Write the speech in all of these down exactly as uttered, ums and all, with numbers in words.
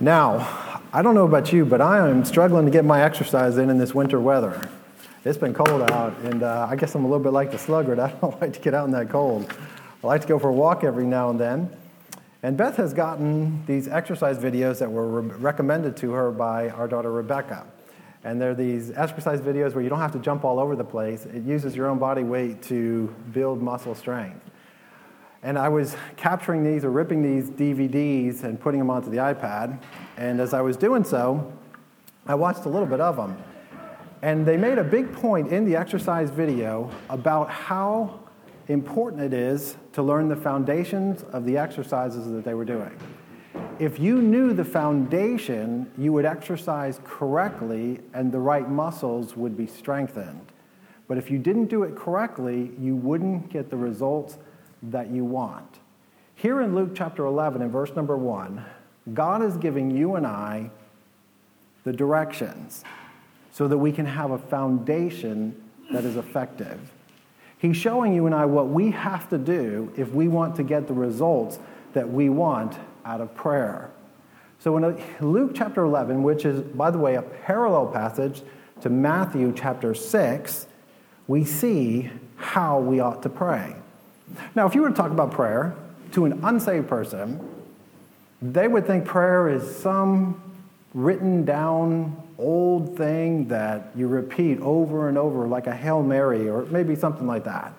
Now, I don't know about you, but I am struggling to get my exercise in in this winter weather. It's been cold out, and uh, I guess I'm a little bit like the sluggard. I don't like to get out in that cold. I like to go for a walk every now and then. And Beth has gotten these exercise videos that were re- recommended to her by our daughter Rebecca. And they're these exercise videos where you don't have to jump all over the place. It uses your own body weight to build muscle strength. And I was capturing these or ripping these D V Ds and putting them onto the iPad. And as I was doing so, I watched a little bit of them. And they made a big point in the exercise video about how important it is to learn the foundations of the exercises that they were doing. If you knew the foundation, you would exercise correctly and the right muscles would be strengthened. But if you didn't do it correctly, you wouldn't get the results that you want. Here in Luke chapter eleven and verse number one, God is giving you and I the directions so that we can have a foundation that is effective. He's showing you and I what we have to do if we want to get the results that we want out of prayer. So in Luke chapter eleven, which is, by the way, a parallel passage to Matthew chapter six, we see how we ought to pray. Now, if you were to talk about prayer to an unsaved person, they would think prayer is some written down old thing that you repeat over and over like a Hail Mary or maybe something like that.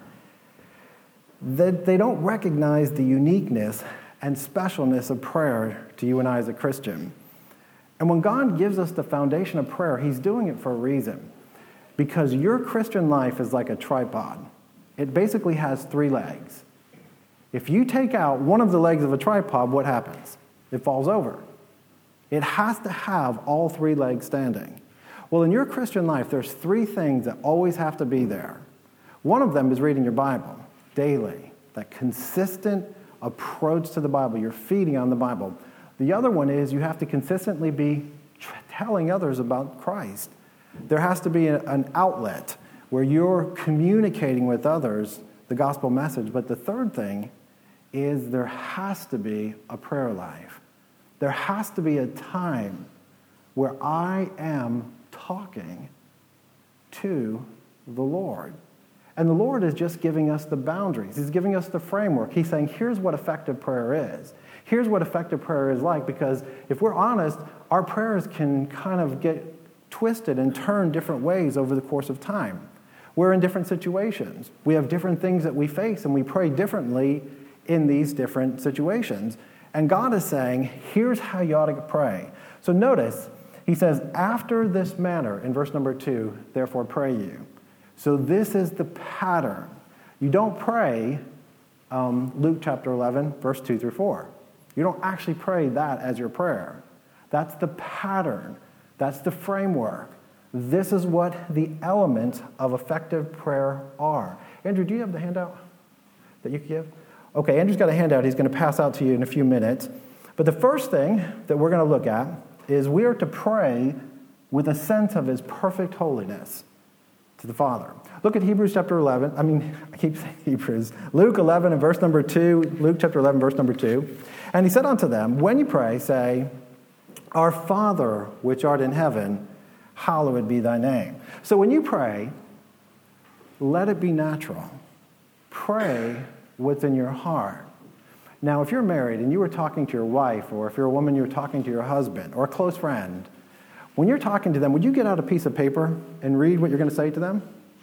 That they don't recognize the uniqueness and specialness of prayer to you and I as a Christian. And when God gives us the foundation of prayer, he's doing it for a reason. Because your Christian life is like a tripod. It basically has three legs. If you take out one of the legs of a tripod, what happens? It falls over. It has to have all three legs standing. Well, in your Christian life, there's three things that always have to be there. One of them is reading your Bible daily, that consistent approach to the Bible. You're feeding on the Bible. The other one is you have to consistently be telling others about Christ. There has to be a, an outlet where you're communicating with others the gospel message. But the third thing is there has to be a prayer life. There has to be a time where I am talking to the Lord. And the Lord is just giving us the boundaries. He's giving us the framework. He's saying, here's what effective prayer is. Here's what effective prayer is like, because if we're honest, our prayers can kind of get twisted and turn different ways over the course of time. We're in different situations. We have different things that we face, and we pray differently in these different situations. And God is saying, here's how you ought to pray. So notice, he says, after this manner, in verse number two, therefore pray you. So this is the pattern. You don't pray um, Luke chapter eleven, verse two through four. You don't actually pray that as your prayer. That's the pattern. That's the framework. This is what the elements of effective prayer are. Andrew, do you have the handout that you can give? Okay, Andrew's got a handout he's going to pass out to you in a few minutes. But the first thing that we're going to look at is we are to pray with a sense of his perfect holiness to the Father. Look at Hebrews chapter eleven. I mean, I keep saying Hebrews. Luke eleven and verse number two. Luke chapter eleven, verse number two. And he said unto them, when you pray, say, Our Father, which art in heaven, hallowed be thy name. So when you pray, let it be natural. Pray what's in your heart. Now, if you're married and you were talking to your wife, or if you're a woman, you're talking to your husband, or a close friend, when you're talking to them, would you get out a piece of paper and read what you're going to say to them?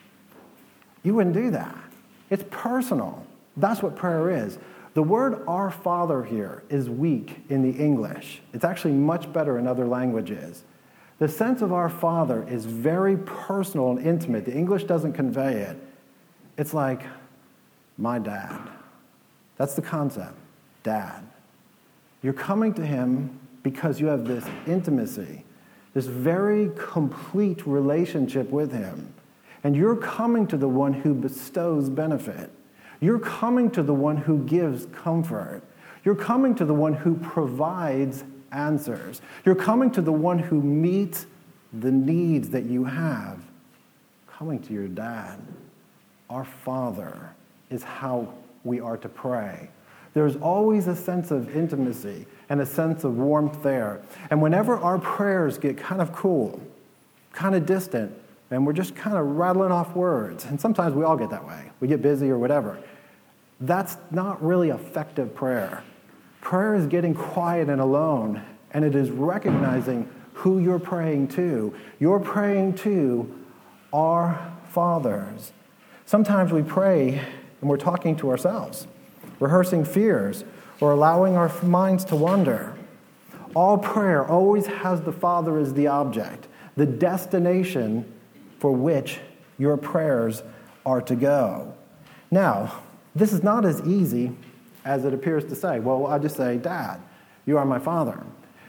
You wouldn't do that. It's personal. That's what prayer is. The word Our Father here is weak in the English. It's actually much better in other languages. The sense of Our Father is very personal and intimate. The English doesn't convey it. It's like, my dad. That's the concept. Dad. You're coming to him because you have this intimacy, this very complete relationship with him. And you're coming to the one who bestows benefit. You're coming to the one who gives comfort. You're coming to the one who provides answers. You're coming to the one who meets the needs that you have. Coming to your dad. Our Father is how we are to pray. There's always a sense of intimacy and a sense of warmth there. And whenever our prayers get kind of cool, kind of distant, and we're just kind of rattling off words, and sometimes we all get that way. We get busy or whatever. That's not really effective prayer. Prayer is getting quiet and alone, and it is recognizing who you're praying to. You're praying to our fathers. Sometimes we pray and we're talking to ourselves, rehearsing fears, or allowing our minds to wander. All prayer always has the Father as the object, the destination for which your prayers are to go. Now, this is not as easy as it appears to say. Well, I just say, Dad, you are my Father.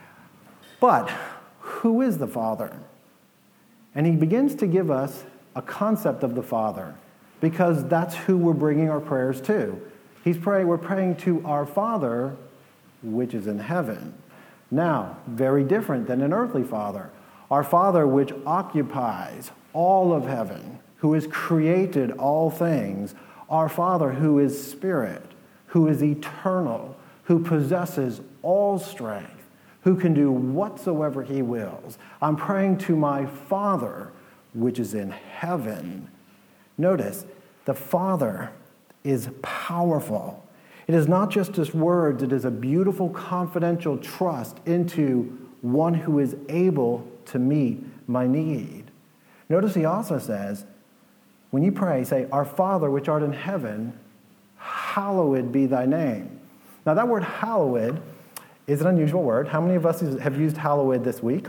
But who is the Father? And he begins to give us a concept of the Father, because that's who we're bringing our prayers to. He's praying, we're praying to our Father, which is in heaven. Now, very different than an earthly father. Our Father, which occupies all of heaven, who has created all things. Our Father, who is spirit, who is eternal, who possesses all strength, who can do whatsoever he wills. I'm praying to my Father, which is in heaven. Notice, the Father is powerful. It is not just his words, it is a beautiful confidential trust into one who is able to meet my need. Notice he also says, when you pray, say, Our Father which art in heaven, hallowed be thy name. Now that word hallowed is an unusual word. How many of us have used hallowed this week?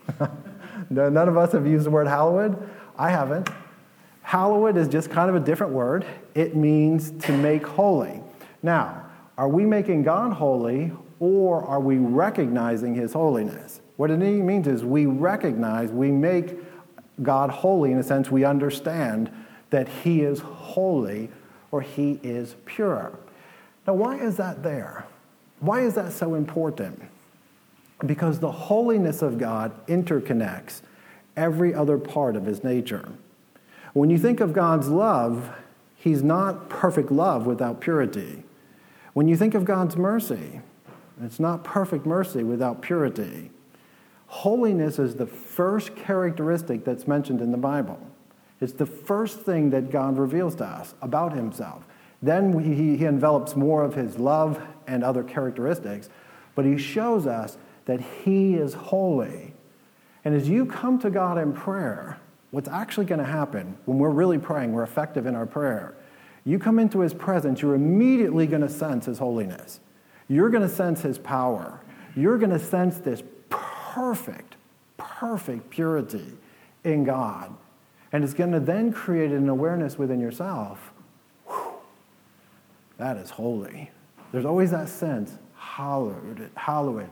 No, none of us have used the word hallowed. I haven't. Hallowed is just kind of a different word. It means to make holy. Now, are we making God holy, or are we recognizing his holiness? What it means is we recognize, we make God holy in a sense we understand that he is holy or he is pure. Now, why is that there? Why is that so important? Because the holiness of God interconnects every other part of his nature. When you think of God's love, he's not perfect love without purity. When you think of God's mercy, it's not perfect mercy without purity. Holiness is the first characteristic that's mentioned in the Bible. It's the first thing that God reveals to us about himself. Then he, he envelops more of his love and other characteristics, but he shows us that he is holy. And as you come to God in prayer, what's actually going to happen when we're really praying, we're effective in our prayer, you come into his presence, you're immediately going to sense his holiness. You're going to sense his power. You're going to sense this perfect, perfect purity in God. And it's going to then create an awareness within yourself. Whew, that is holy. There's always that sense, hallowed, hallowed,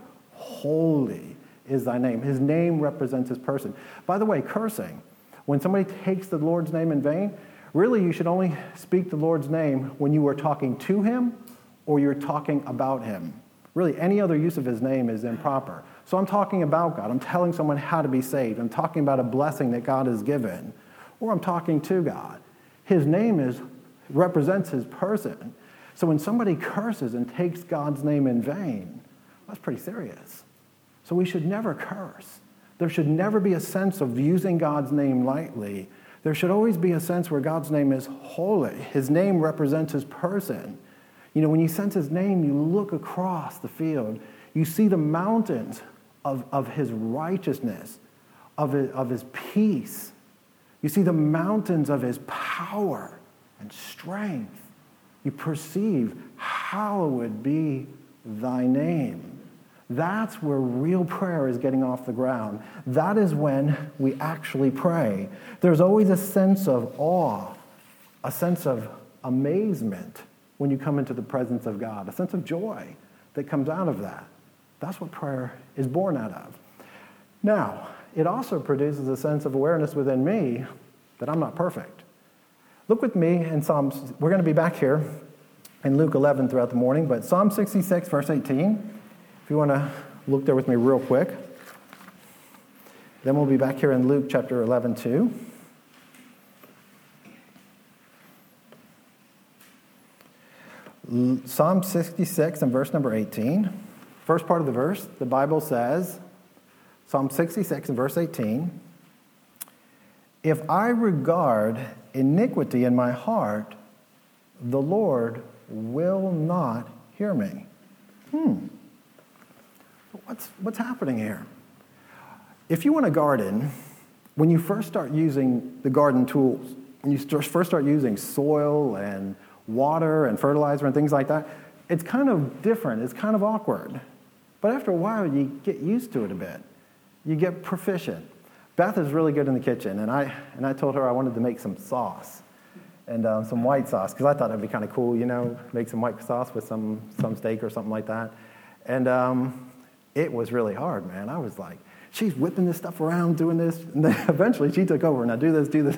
holy is thy name. His name represents his person. By the way, cursing, when somebody takes the Lord's name in vain, really you should only speak the Lord's name when you are talking to him or you're talking about him. Really, any other use of his name is improper. So I'm talking about God. I'm telling someone how to be saved. I'm talking about a blessing that God has given. Or I'm talking to God. His name is represents his person. So when somebody curses and takes God's name in vain, that's pretty serious. So we should never curse. There should never be a sense of using God's name lightly. There should always be a sense where God's name is holy. His name represents his person. You know, when you sense his name, you look across the field. You see the mountains of, of his righteousness, of his, of his peace. You see the mountains of his power and strength. You perceive, hallowed be thy name. That's where real prayer is getting off the ground. That is when we actually pray. There's always a sense of awe, a sense of amazement when you come into the presence of God, a sense of joy that comes out of that. That's what prayer is born out of. Now, it also produces a sense of awareness within me that I'm not perfect. Look with me in Psalms. We're going to be back here in Luke eleven throughout the morning, but Psalm sixty-six, verse eighteen. If you want to look there with me real quick. Then we'll be back here in Luke chapter eleven, too. Psalm sixty-six and verse number eighteen. First part of the verse, the Bible says, Psalm sixty-six and verse eighteen, if I regard iniquity in my heart, the Lord will not hear me. Hmm. What's, what's happening here? If you want to garden, when you first start using the garden tools, when you first start using soil and water and fertilizer and things like that, it's kind of different. It's kind of awkward. But after a while, you get used to it a bit. You get proficient. Beth is really good in the kitchen, and I and I told her I wanted to make some sauce, and um, some white sauce, because I thought it'd be kind of cool, you know, make some white sauce with some, some steak or something like that. And um, it was really hard, man. I was like, she's whipping this stuff around, doing this, and then eventually she took over. Now do this, do this.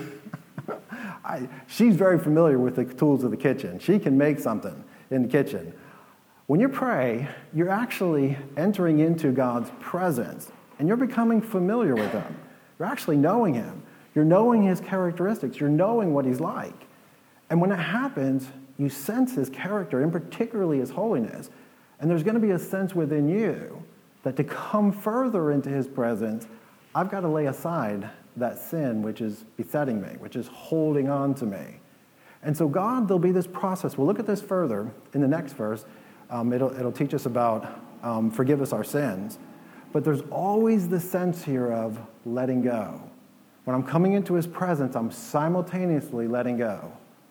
I, she's very familiar with the tools of the kitchen. She can make something in the kitchen. When you pray, you're actually entering into God's presence, and you're becoming familiar with Him. You're actually knowing Him. You're knowing His characteristics. You're knowing what He's like. And when it happens, you sense His character, and particularly His holiness. And there's going to be a sense within you that to come further into His presence, I've got to lay aside that sin which is besetting me, which is holding on to me. And so God, there'll be this process. We'll look at this further in the next verse. Um, it'll, it'll teach us about um, forgive us our sins. But there's always the sense here of letting go. When I'm coming into His presence, I'm simultaneously letting go.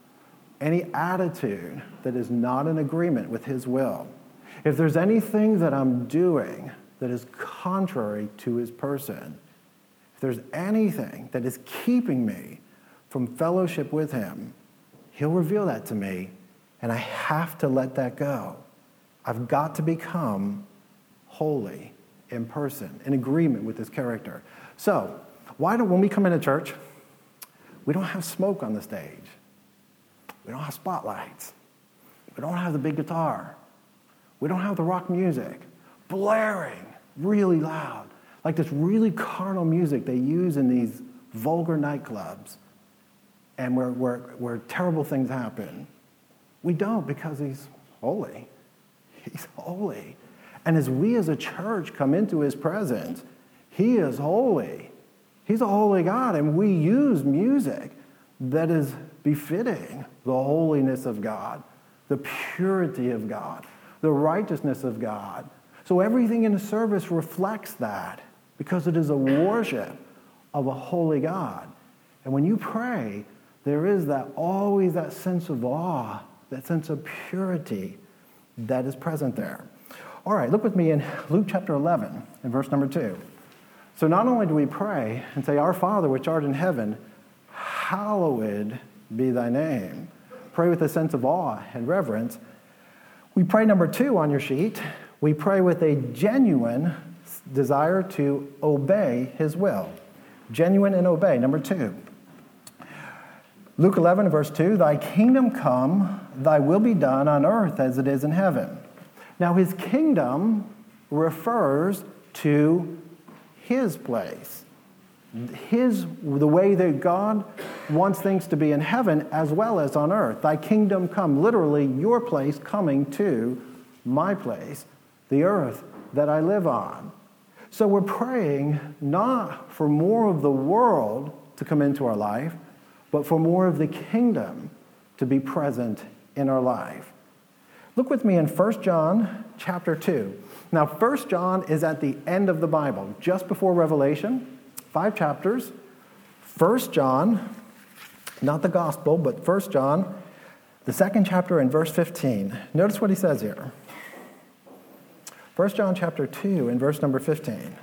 Any attitude that is not in agreement with His will. If there's anything that I'm doing that is contrary to His person, if there's anything that is keeping me from fellowship with Him, He'll reveal that to me, and I have to let that go. I've got to become holy in person, in agreement with His character. So, why do, when we come into church, we don't have smoke on the stage. We don't have spotlights. We don't have the big guitar. We don't have the rock music blaring really loud, like this really carnal music they use in these vulgar nightclubs and where, where, where terrible things happen. We don't, because He's holy. He's holy. And as we as a church come into His presence, He is holy. He's a holy God, and we use music that is befitting the holiness of God, the purity of God, the righteousness of God. So everything in the service reflects that, because it is a worship of a holy God. And when you pray, there is that always that sense of awe, that sense of purity that is present there. All right, look with me in Luke chapter eleven, in verse number two. So not only do we pray and say, Our Father which art in heaven, hallowed be thy name. Pray with a sense of awe and reverence. We pray, number two on your sheet, we pray with a genuine desire to obey His will. Genuine and obey, number two. Luke eleven, verse two, Thy kingdom come, thy will be done on earth as it is in heaven. Now, His kingdom refers to His place. His, the way that God wants things to be in heaven as well as on earth. Thy kingdom come, literally your place coming to my place, the earth that I live on. So we're praying not for more of the world to come into our life, but for more of the kingdom to be present in our life. Look with me in First John chapter two. Now, First John is at the end of the Bible, just before Revelation, five chapters. First John, not the gospel, but First John, the second chapter in verse fifteen. Notice what he says here. First John chapter two in verse number fifteen.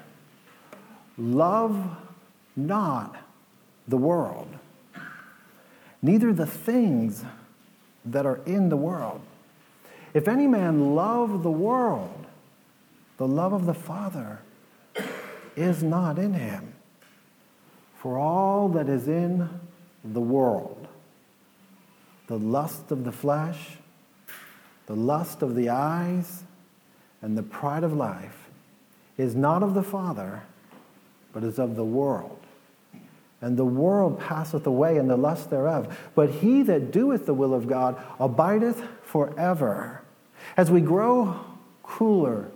Love not the world, neither the things that are in the world. If any man love the world, the love of the Father is not in him. For all that is in the world, the lust of the flesh, the lust of the eyes, and the pride of life, is not of the Father, but is of the world. and the world passeth away, and the lust thereof. But he that doeth the will of God abideth forever. As we grow cooler,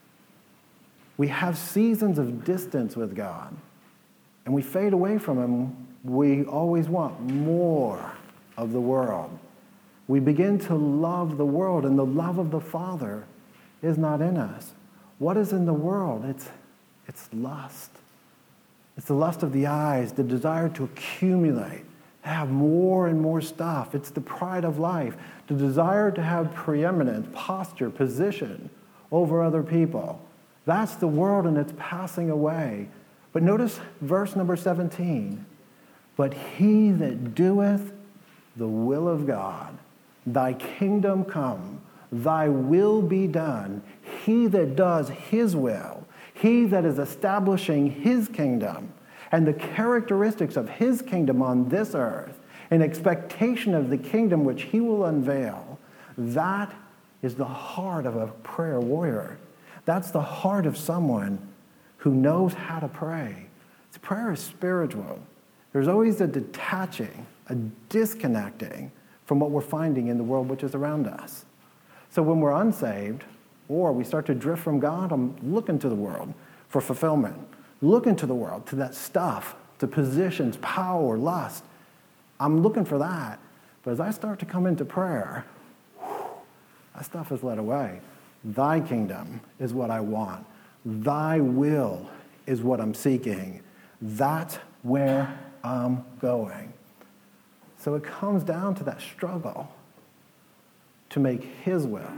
we have seasons of distance with God, and we fade away from him. We always want more of the world. We begin to love the world, and the love of the Father is not in us. What is in the world? It's, it's lust. It's the lust of the eyes, the desire to accumulate, to have more and more stuff. It's the pride of life, the desire to have preeminence, posture, position over other people. That's the world, and it's passing away. But notice verse number seventeen. But he that doeth the will of God, thy kingdom come, thy will be done. He that does his will, he that is establishing his kingdom and the characteristics of his kingdom on this earth, in expectation of the kingdom which he will unveil, that is the heart of a prayer warrior. That's the heart of someone who knows how to pray. Prayer is spiritual. There's always a detaching, a disconnecting from what we're finding in the world which is around us. So when we're unsaved, or we start to drift from God, I'm looking to the world for fulfillment. Looking to the world, to that stuff, to positions, power, lust. I'm looking for that. But as I start to come into prayer, whew, that stuff is let away. Thy kingdom is what I want. Thy will is what I'm seeking. That's where I'm going. So it comes down to that struggle to make his will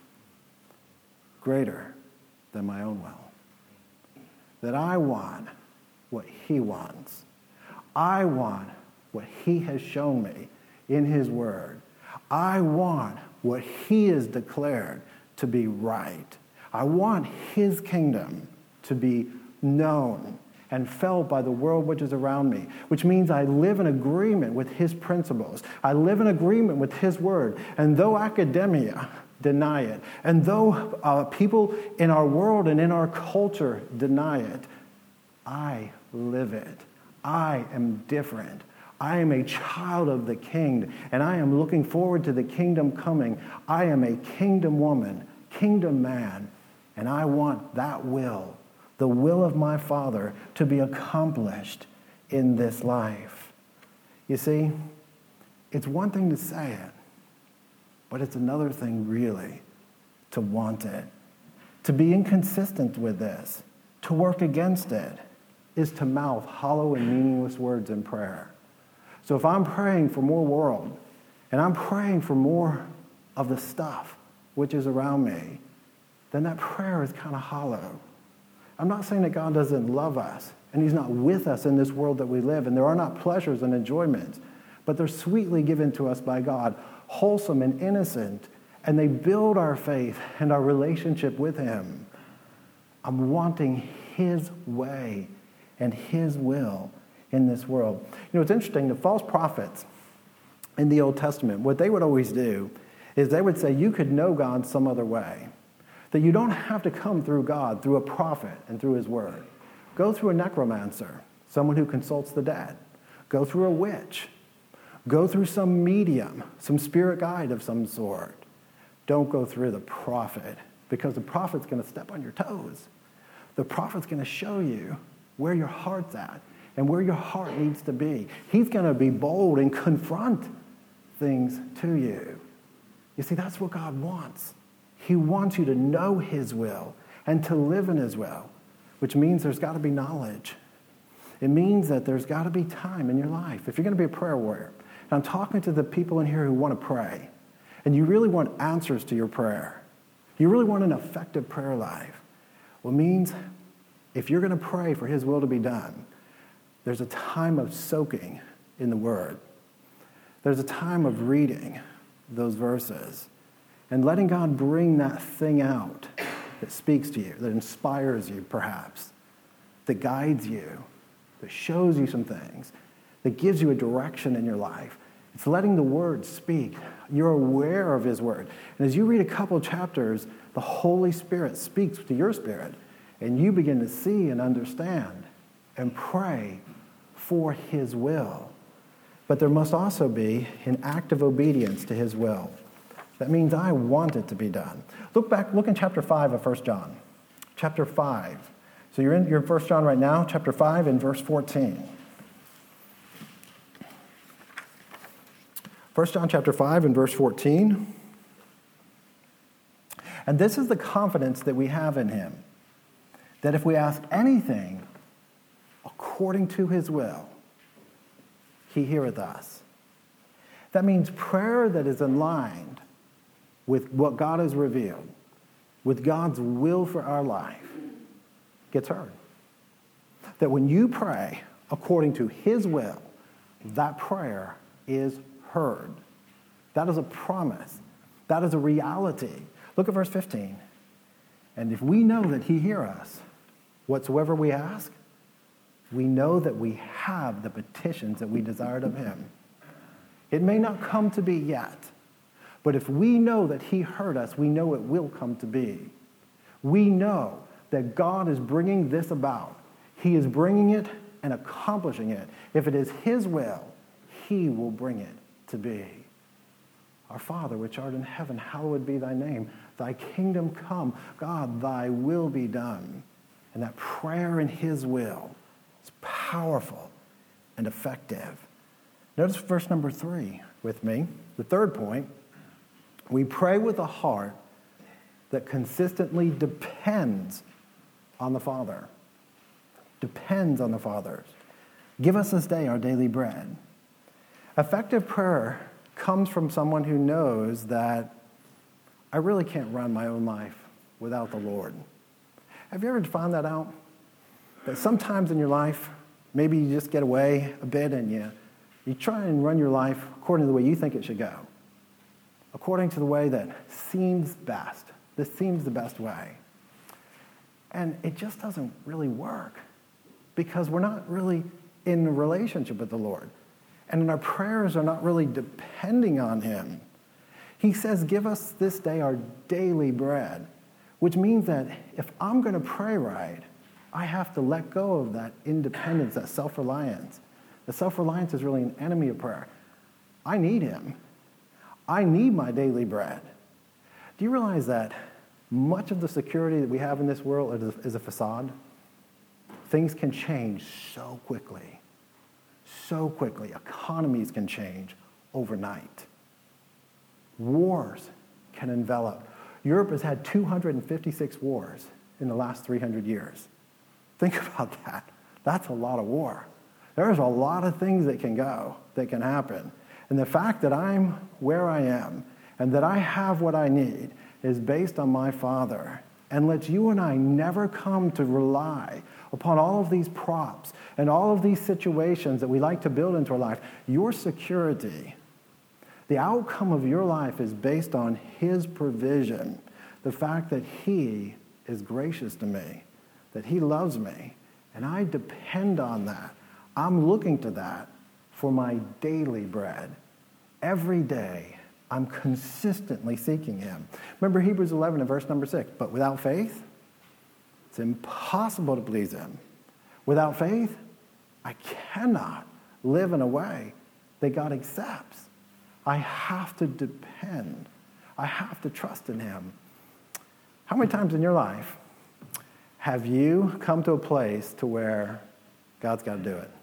greater than my own will. That I want what he wants. I want what he has shown me in his word. I want what he has declared to be right. I want his kingdom to be known and felt by the world which is around me, which means I live in agreement with his principles. I live in agreement with his word. And though academia deny it, and though uh, people in our world and in our culture deny it, I live it. I am different. I am a child of the King, and I am looking forward to the kingdom coming. I am a kingdom woman, kingdom man, and I want that will, the will of my Father, to be accomplished in this life. You see, it's one thing to say it, but it's another thing really to want it. To be inconsistent with this, to work against it, is to mouth hollow and meaningless words in prayer. So if I'm praying for more world, and I'm praying for more of the stuff which is around me, then that prayer is kind of hollow. I'm not saying that God doesn't love us, and he's not with us in this world that we live, and there are not pleasures and enjoyments, but they're sweetly given to us by God, wholesome and innocent, and they build our faith and our relationship with him. I'm wanting his way and his will in this world. You know, it's interesting, the false prophets in the Old Testament, what they would always do is they would say you could know God some other way, that you don't have to come through God, through a prophet and through his word. Go through a necromancer, someone who consults the dead. Go through a witch. Go through some medium, some spirit guide of some sort. Don't go through the prophet, because the prophet's going to step on your toes. The prophet's going to show you where your heart's at and where your heart needs to be. He's going to be bold and confront things to you. You see, that's what God wants. He wants you to know his will and to live in his will, which means there's got to be knowledge. It means that there's got to be time in your life. If you're going to be a prayer warrior, and I'm talking to the people in here who want to pray, and you really want answers to your prayer, you really want an effective prayer life, well, it means if you're going to pray for his will to be done, there's a time of soaking in the word. There's a time of reading those verses and letting God bring that thing out that speaks to you, that inspires you perhaps, that guides you, that shows you some things, that gives you a direction in your life. It's letting the word speak. You're aware of his word. And as you read a couple chapters, the Holy Spirit speaks to your spirit, and you begin to see and understand and pray for his will. But there must also be an active obedience to his will. That means I want it to be done. Look back, look in chapter five of First John. Chapter five. So you're in, you're in First John right now, chapter five and verse fourteen. First John chapter five and verse fourteen. And this is the confidence that we have in him, that if we ask anything according to his will, he heareth us. That means prayer that is aligned with what God has revealed, with God's will for our life, gets heard. That when you pray according to his will, that prayer is heard. That is a promise. That is a reality. Look at verse fifteen. And if we know that he hears us, whatsoever we ask, we know that we have the petitions that we desired of him. It may not come to be yet, but if we know that he heard us, we know it will come to be. We know that God is bringing this about. He is bringing it and accomplishing it. If it is his will, he will bring it to be. Our Father, which art in heaven, hallowed be thy name. Thy kingdom come. God, thy will be done. And that prayer in his will is powerful and effective. Notice verse number three with me. The third point, we pray with a heart that consistently depends on the Father. Depends on the Father. Give us this day our daily bread. Effective prayer comes from someone who knows that I really can't run my own life without the Lord. Have you ever found that out? That sometimes in your life, maybe you just get away a bit and you, you try and run your life according to the way you think it should go. According to the way that seems best. This seems the best way. And it just doesn't really work because we're not really in a relationship with the Lord. And our prayers are not really depending on him. He says, give us this day our daily bread, which means that if I'm going to pray right, I have to let go of that independence, that self-reliance. The self-reliance is really an enemy of prayer. I need him. I need my daily bread. Do you realize that much of the security that we have in this world is a, is a facade? Things can change so quickly. So quickly. Economies can change overnight. Wars can envelop. Europe has had two hundred fifty-six wars in the last three hundred years. Think about that. That's a lot of war. There's a lot of things that can go, that can happen. And the fact that I'm where I am and that I have what I need is based on my Father, and lets you and I never come to rely upon all of these props and all of these situations that we like to build into our life. Your security, the outcome of your life is based on his provision. The fact that he is gracious to me, that he loves me, and I depend on that. I'm looking to that for my daily bread. Every day, I'm consistently seeking him. Remember Hebrews eleven and verse number six. But without faith, it's impossible to please him. Without faith, I cannot live in a way that God accepts. I have to depend. I have to trust in him. How many times in your life have you come to a place to where God's got to do it?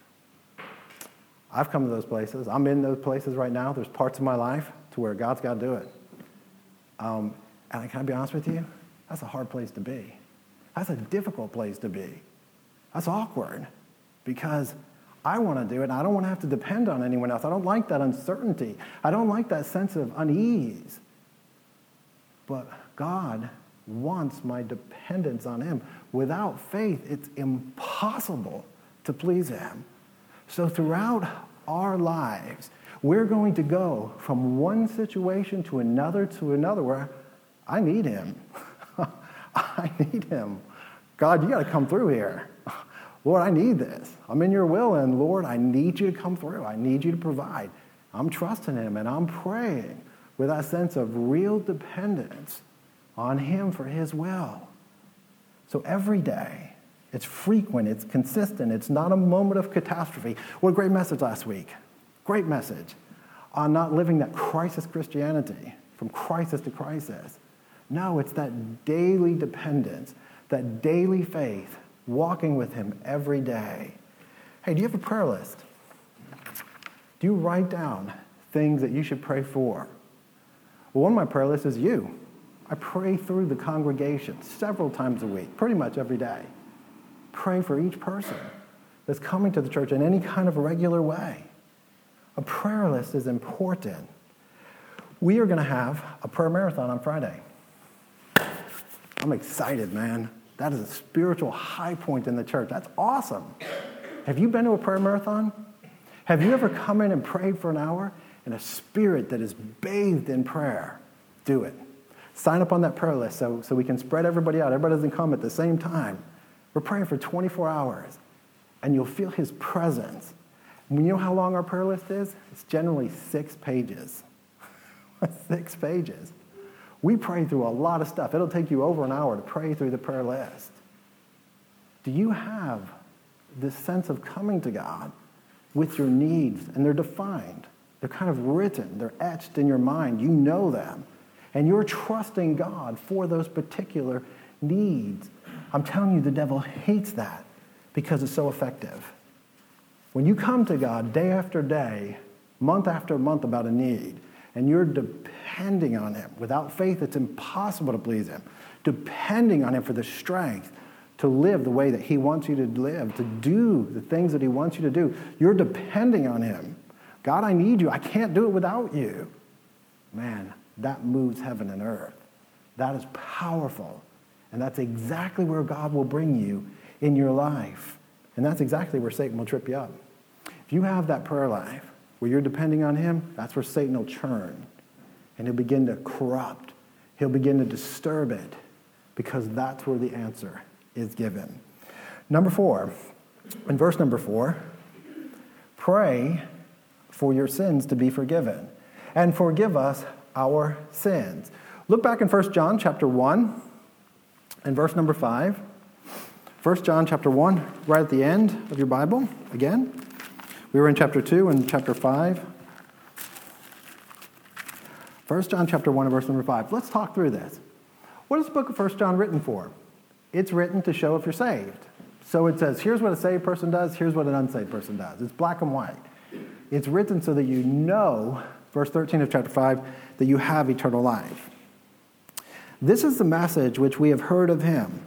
I've come to those places. I'm in those places right now. There's parts of my life to where God's got to do it. Um, and can I be honest with you? That's a hard place to be. That's a difficult place to be. That's awkward because I want to do it and I don't want to have to depend on anyone else. I don't like that uncertainty. I don't like that sense of unease. But God wants my dependence on him. Without faith, it's impossible to please him. So throughout our lives, we're going to go from one situation to another to another where I need him. I need him. God, you got to come through here. Lord, I need this. I'm in your will, and Lord, I need you to come through. I need you to provide. I'm trusting him, and I'm praying with that sense of real dependence on him for his will. So every day, It's frequent. It's consistent. It's not a moment of catastrophe. What a great message last week. Great message on not living that crisis Christianity, from crisis to crisis. No, it's that daily dependence, that daily faith, walking with him every day. Hey, do you have a prayer list? Do you write down things that you should pray for? Well, one of my prayer lists is you. I pray through the congregation several times a week, pretty much every day. Pray for each person that's coming to the church in any kind of regular way. A prayer list is important. We are going to have a prayer marathon on Friday. I'm excited, man. That is a spiritual high point in the church. That's awesome. Have you been to a prayer marathon? Have you ever come in and prayed for an hour in a spirit that is bathed in prayer? Do it. Sign up on that prayer list so, so we can spread everybody out. Everybody doesn't come at the same time. We're praying for twenty-four hours, and you'll feel his presence. And you know how long our prayer list is? It's generally six pages. Six pages. We pray through a lot of stuff. It'll take you over an hour to pray through the prayer list. Do you have this sense of coming to God with your needs? And they're defined. They're kind of written. They're etched in your mind. You know them. And you're trusting God for those particular needs. I'm telling you, the devil hates that because it's so effective. When you come to God day after day, month after month about a need, and you're depending on him. Without faith, it's impossible to please him. Depending on him for the strength to live the way that he wants you to live, to do the things that he wants you to do. You're depending on him. God, I need you. I can't do it without you. Man, that moves heaven and earth. That is powerful. And that's exactly where God will bring you in your life. And that's exactly where Satan will trip you up. If you have that prayer life where you're depending on him, that's where Satan will churn. And he'll begin to corrupt. He'll begin to disturb it because that's where the answer is given. Number four, in verse number four, pray for your sins to be forgiven and forgive us our sins. Look back in First John chapter one and verse number five. First John chapter one, right at the end of your Bible, again. We were in chapter two and chapter five. First John chapter one and verse number five. Let's talk through this. What is the book of First John written for? It's written to show if you're saved. So it says, here's what a saved person does, here's what an unsaved person does. It's black and white. It's written so that you know, verse thirteen of chapter five, that you have eternal life. This is the message which we have heard of him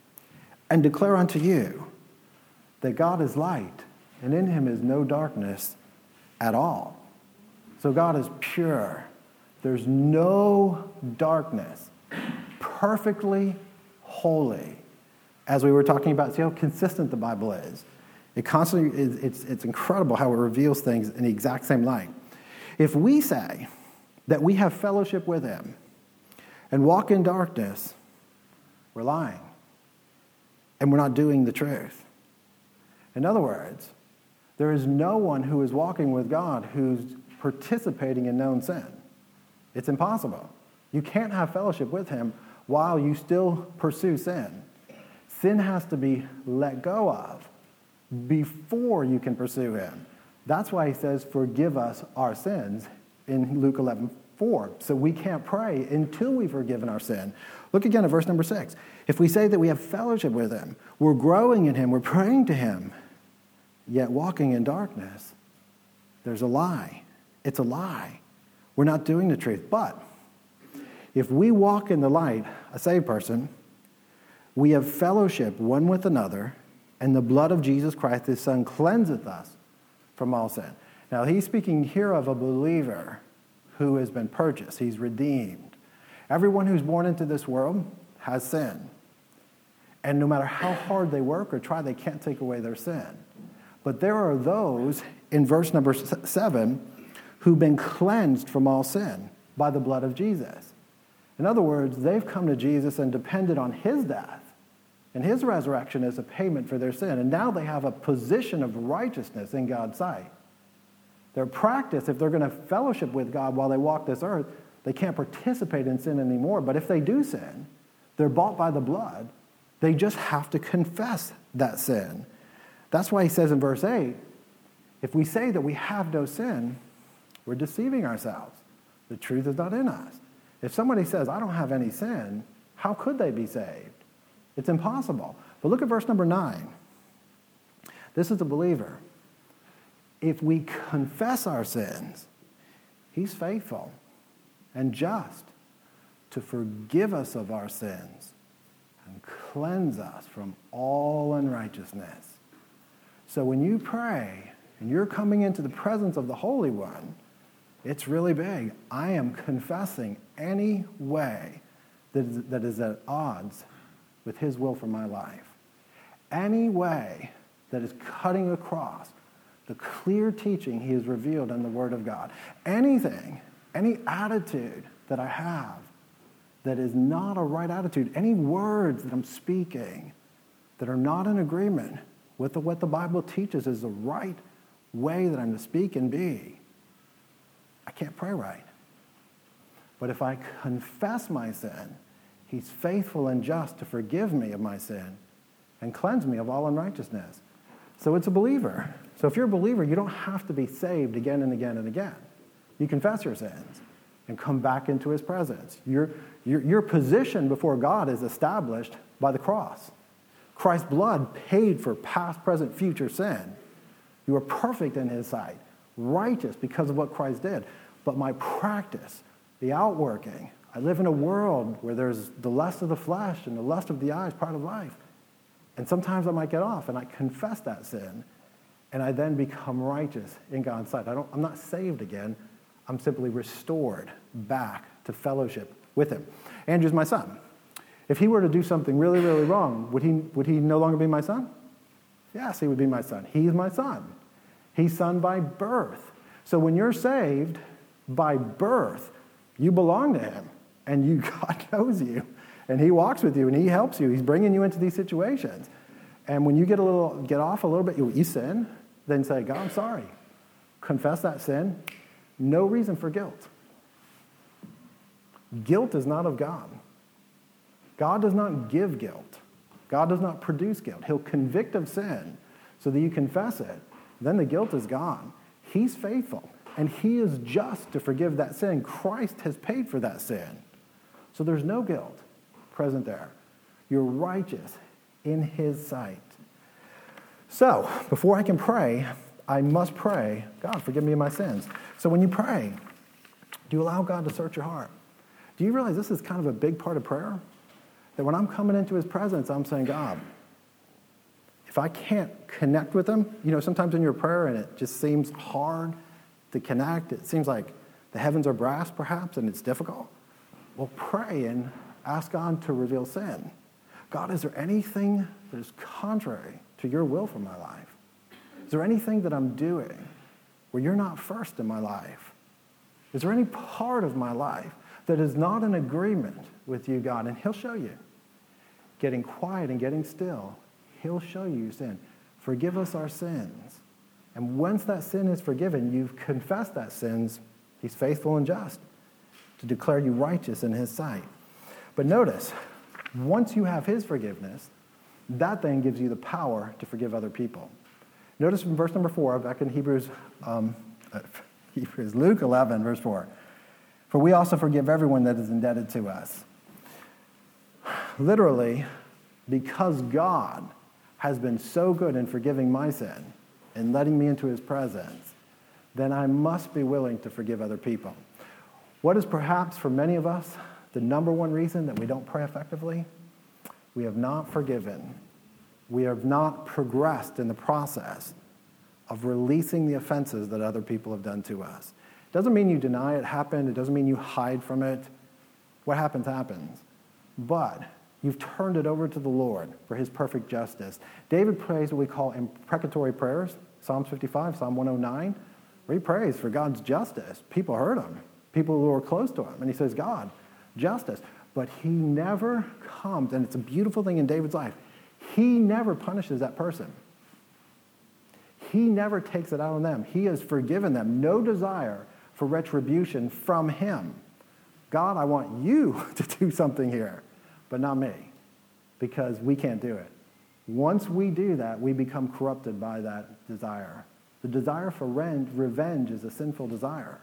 and declare unto you that God is light, and in him is no darkness at all. So God is pure. There's no darkness. Perfectly holy. As we were talking about, see how consistent the Bible is. It constantly is, it's, it's incredible how it reveals things in the exact same light. If we say that we have fellowship with him and walk in darkness, we're lying. And we're not doing the truth. In other words, there is no one who is walking with God who's participating in known sin. It's impossible. You can't have fellowship with him while you still pursue sin. Sin has to be let go of before you can pursue him. That's why he says, forgive us our sins in Luke eleven four. So we can't pray until we've forgiven our sin. Look again at verse number six. If we say that we have fellowship with him, we're growing in him, we're praying to him, yet walking in darkness, there's a lie. It's a lie. We're not doing the truth. But if we walk in the light, a saved person, we have fellowship one with another, and the blood of Jesus Christ, his son, cleanseth us from all sin. Now, he's speaking here of a believer who has been purchased. He's redeemed. Everyone who's born into this world has sin. And no matter how hard they work or try, they can't take away their sin. But there are those, in verse number seven, who've been cleansed from all sin by the blood of Jesus. In other words, they've come to Jesus and depended on his death and his resurrection as a payment for their sin. And now they have a position of righteousness in God's sight. Their practice, if they're going to fellowship with God while they walk this earth, they can't participate in sin anymore. But if they do sin, they're bought by the blood. They just have to confess that sin. That's why he says in verse eight, if we say that we have no sin, we're deceiving ourselves. The truth is not in us. If somebody says, I don't have any sin, how could they be saved? It's impossible. But look at verse number nine. This is the believer. If we confess our sins, he's faithful and just to forgive us of our sins and cleanse us from all unrighteousness. So when you pray and you're coming into the presence of the Holy One, it's really big. I am confessing any way that is, that is at odds with his will for my life. Any way that is cutting across the clear teaching he has revealed in the Word of God. Anything, any attitude that I have that is not a right attitude, any words that I'm speaking that are not in agreement with the, what the Bible teaches is the right way that I'm to speak and be, I can't pray right. But if I confess my sin, he's faithful and just to forgive me of my sin and cleanse me of all unrighteousness. So it's a believer. So if you're a believer, you don't have to be saved again and again and again. You confess your sins and come back into his presence. Your, your, your position before God is established by the cross. Christ's blood paid for past, present, future sin. You are perfect in his sight, righteous because of what Christ did. But my practice, the outworking, I live in a world where there's the lust of the flesh and the lust of the eyes, part of life. And sometimes I might get off and I confess that sin and I then become righteous in God's sight. I don't, I'm not saved again. I'm simply restored back to fellowship with him. Andrew's my son. If he were to do something really, really wrong, would he, would he no longer be my son? Yes, he would be my son. He's my son. He's son by birth. So when you're saved by birth, you belong to him. And you, God knows you. And he walks with you and he helps you. He's bringing you into these situations. And when you get a little, get off a little bit, you, you sin, then say, God, I'm sorry. Confess that sin. No reason for guilt. Guilt is not of God. God does not give guilt. God does not produce guilt. He'll convict of sin so that you confess it. Then the guilt is gone. He's faithful, and he is just to forgive that sin. Christ has paid for that sin. So there's no guilt present there. You're righteous in his sight. So before I can pray, I must pray, God, forgive me of my sins. So when you pray, do you allow God to search your heart? Do you realize this is kind of a big part of prayer? That when I'm coming into his presence, I'm saying, God, if I can't connect with him, you know, sometimes in your prayer and it just seems hard to connect, it seems like the heavens are brass perhaps and it's difficult. Well, pray and ask God to reveal sin. God, is there anything that is contrary to your will for my life? Is there anything that I'm doing where you're not first in my life? Is there any part of my life that is not in agreement with you, God? And he'll show you. Getting quiet and getting still, he'll show you sin. Forgive us our sins. And once that sin is forgiven, you've confessed that sins, he's faithful and just to declare you righteous in his sight. But notice, once you have his forgiveness, that then gives you the power to forgive other people. Notice from verse number four, back in Hebrews, um, uh, Hebrews, Luke eleven, verse four. For we also forgive everyone that is indebted to us. Literally, because God has been so good in forgiving my sin and letting me into his presence, then I must be willing to forgive other people. What is perhaps for many of us the number one reason that we don't pray effectively? We have not forgiven. We have not progressed in the process of releasing the offenses that other people have done to us. It doesn't mean you deny it happened. It doesn't mean you hide from it. What happens, happens. But you've turned it over to the Lord for his perfect justice. David prays what we call imprecatory prayers, Psalms fifty-five, Psalm one oh nine, where he prays for God's justice. People hurt him, people who are close to him. And he says, God, justice. But he never comes, and it's a beautiful thing in David's life, he never punishes that person. He never takes it out on them. He has forgiven them. No desire for retribution from him. God, I want you to do something here, but not me, because we can't do it. Once we do that, we become corrupted by that desire. The desire for revenge is a sinful desire.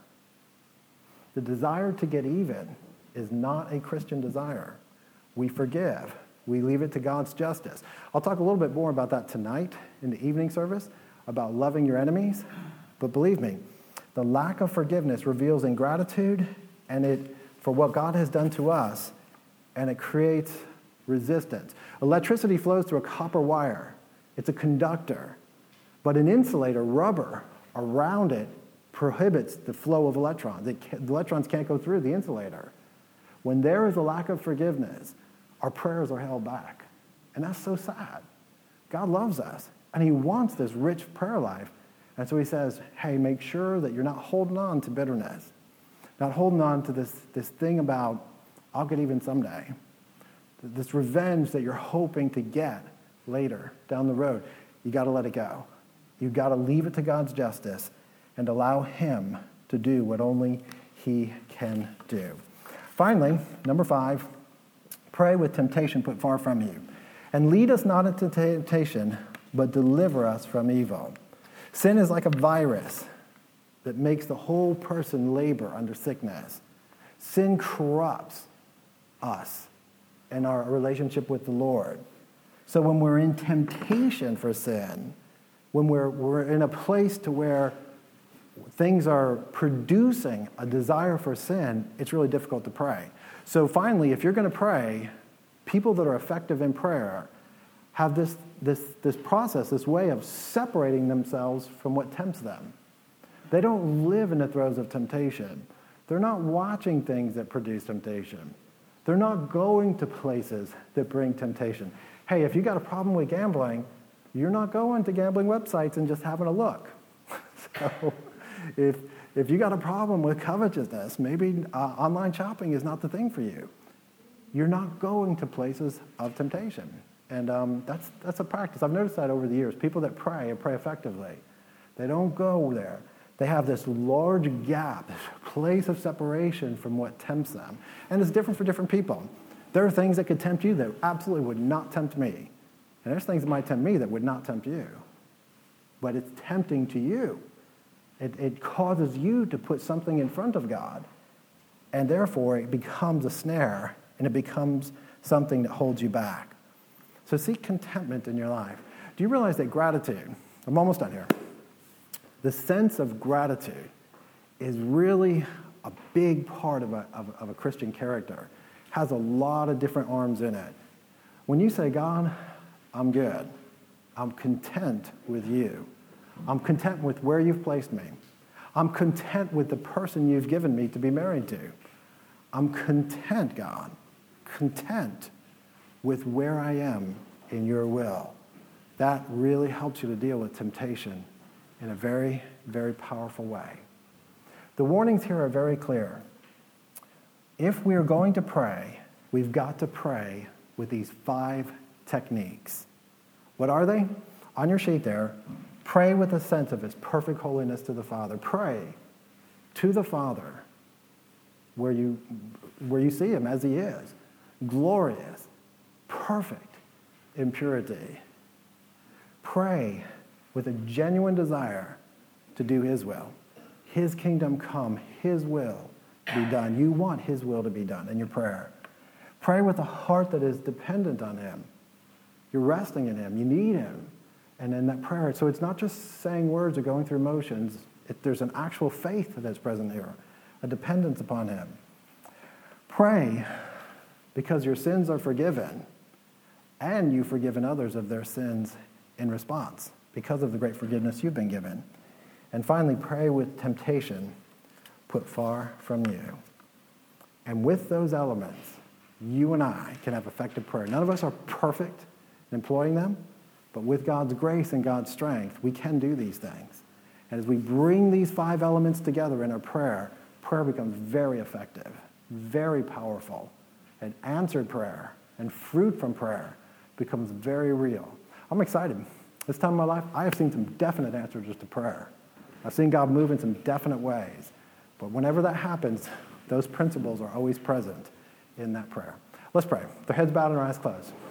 The desire to get even is not a Christian desire. We forgive. We leave it to God's justice. I'll talk a little bit more about that tonight in the evening service, about loving your enemies. But believe me, the lack of forgiveness reveals ingratitude and it for what God has done to us, and it creates resistance. Electricity flows through a copper wire. It's a conductor. But an insulator, rubber, around it prohibits the flow of electrons. It can, the electrons can't go through the insulator. When there is a lack of forgiveness, our prayers are held back. And that's so sad. God loves us, and he wants this rich prayer life. And so he says, hey, make sure that you're not holding on to bitterness, not holding on to this, this thing about, I'll get even someday, this revenge that you're hoping to get later down the road. You got to let it go. You've got to leave it to God's justice and allow him to do what only he can do. Finally, number five, pray with temptation put far from you. And lead us not into temptation, but deliver us from evil. Sin is like a virus that makes the whole person labor under sickness. Sin corrupts us and our relationship with the Lord. So when we're in temptation for sin, when we're, we're in a place to where things are producing a desire for sin, it's really difficult to pray. So finally, if you're going to pray, people that are effective in prayer have this, this, this process, this way of separating themselves from what tempts them. They don't live in the throes of temptation. They're not watching things that produce temptation. They're not going to places that bring temptation. Hey, if you got a problem with gambling, you're not going to gambling websites and just having a look. So if, if you got a problem with covetousness, maybe uh, online shopping is not the thing for you. You're not going to places of temptation. And um, that's, that's a practice. I've noticed that over the years. People that pray and pray effectively, they don't go there. They have this large gap, this place of separation from what tempts them. And it's different for different people. There are things that could tempt you that absolutely would not tempt me. And there's things that might tempt me that would not tempt you. But it's tempting to you. It, it causes you to put something in front of God. And therefore, it becomes a snare, and it becomes something that holds you back. So seek contentment in your life. Do you realize that gratitude, I'm almost done here, the sense of gratitude is really a big part of a, of, of a Christian character. Has a lot of different arms in it. When you say, God, I'm good. I'm content with you. I'm content with where you've placed me. I'm content with the person you've given me to be married to. I'm content, God, content with where I am in your will. That really helps you to deal with temptation in a very, very powerful way. The warnings here are very clear. If we are going to pray, we've got to pray with these five techniques. What are they? On your sheet there, pray with a sense of his perfect holiness to the Father. Pray to the Father where you, where you see him as he is, glorious, perfect in purity. Pray with a genuine desire to do his will. His kingdom come, his will be done. You want his will to be done in your prayer. Pray with a heart that is dependent on him. You're resting in him. You need him. And in that prayer, so it's not just saying words or going through motions. It, there's an actual faith that's present here, a dependence upon him. Pray because your sins are forgiven, and you've forgiven others of their sins in response because of the great forgiveness you've been given. And finally, pray with temptation put far from you. And with those elements, you and I can have effective prayer. None of us are perfect in employing them, but with God's grace and God's strength, we can do these things. And as we bring these five elements together in our prayer, prayer becomes very effective, very powerful, and answered prayer and fruit from prayer becomes very real. I'm excited. This time in my life, I have seen some definite answers to prayer. I've seen God move in some definite ways. But whenever that happens, those principles are always present in that prayer. Let's pray. The heads bowed and our eyes closed.